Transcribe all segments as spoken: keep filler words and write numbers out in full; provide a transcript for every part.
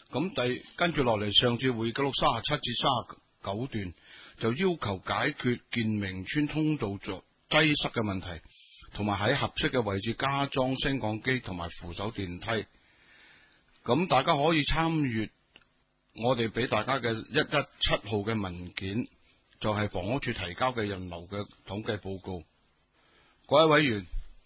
咁第跟住落嚟，上次會記錄三十七至三十九段就要求解決建明村通道作擠塞嘅問題，同埋喺合適嘅位置加裝升降機同埋扶手電梯。咁大家可以參閱我哋俾大家嘅一一七號嘅文件，就係、是、房屋署提交嘅人流嘅統計報告。各位委員，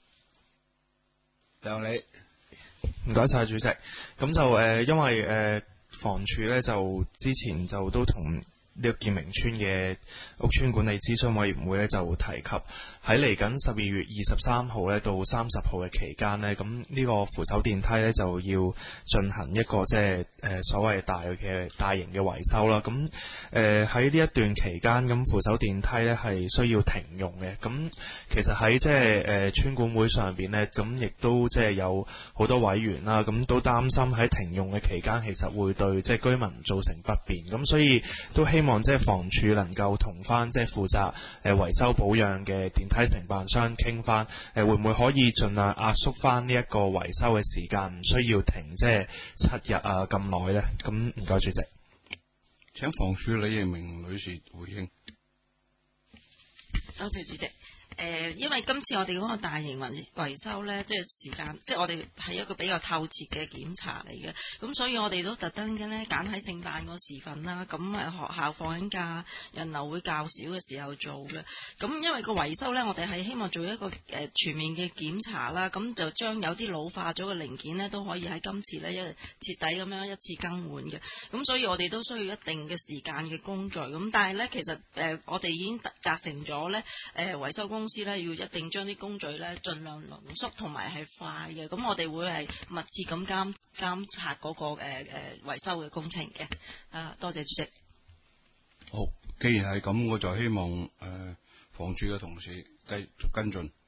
由你。 唔該晒主席。咁就誒、呃，因為誒、呃、房署咧就之前就都同呢個建明村嘅屋邨管理諮詢委員會咧就提及喺嚟緊十二月二十三號咧到三十號嘅期間呢，咁呢個扶手電梯咧就要進行一個即係誒所謂大嘅大型嘅維修啦。咁誒喺呢一段期間，咁扶手電梯咧係需要停用嘅。咁其實喺即係誒村管會上邊呢，咁亦都即係有好多委員啦，咁都擔心喺停用嘅期間，其實會對即係居民造成不便。咁所以都希望即係房署能夠同翻即係負責誒維修保養嘅電梯承辦商傾翻，誒會唔會可以盡量壓縮翻呢一個維修嘅時間，唔需要停即係七日啊咁耐呢？咁唔該主席。 請房署李盈明女士回應。 多謝主席。誒、呃，因為今次我哋嗰個大型維維修呢，即係時間，即係我哋係一個比較透徹嘅檢查嚟嘅，咁所以我哋都特登嘅呢揀喺聖誕個時份啦，咁誒學校放緊假，人流會較少嘅時候做嘅，咁因為個維修呢，我哋係希望做一個誒全面嘅檢查啦，咁就將有啲老化咗嘅零件呢，都可以喺今次呢一徹底咁樣一次更換嘅，咁所以我哋都需要一定嘅時間嘅工序，咁但係呢，其實誒、呃、我哋已經責成咗呢誒、呃、維修公司要一定將啲工序咧盡量濃縮同埋係快嘅，咁我哋會係密切咁監監察嗰、那個誒誒、呃、維修嘅工程嘅。啊，多謝主席。 好，既然係咁，我就希望誒、呃、房署嘅同事繼續跟進。